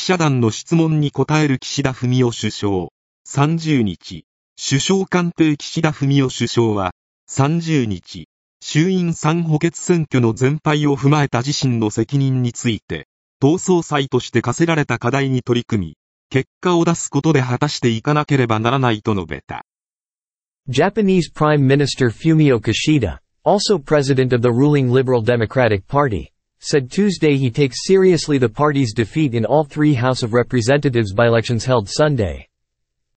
者団の質問に答える岸田文雄首相。30日、首相官邸岸田文雄首相は、30日、衆院3補欠選挙の全敗を踏まえた自身の責任について、党総裁として課せられた課題に取り組み、結果を出すことで果たしていかなければならないと述べた。 Japanese Prime Minister Fumio Kishida, also president of the ruling Liberal Democratic Party, said Tuesday he takes seriously the party's defeat in all three House of Representatives by-elections held Sunday.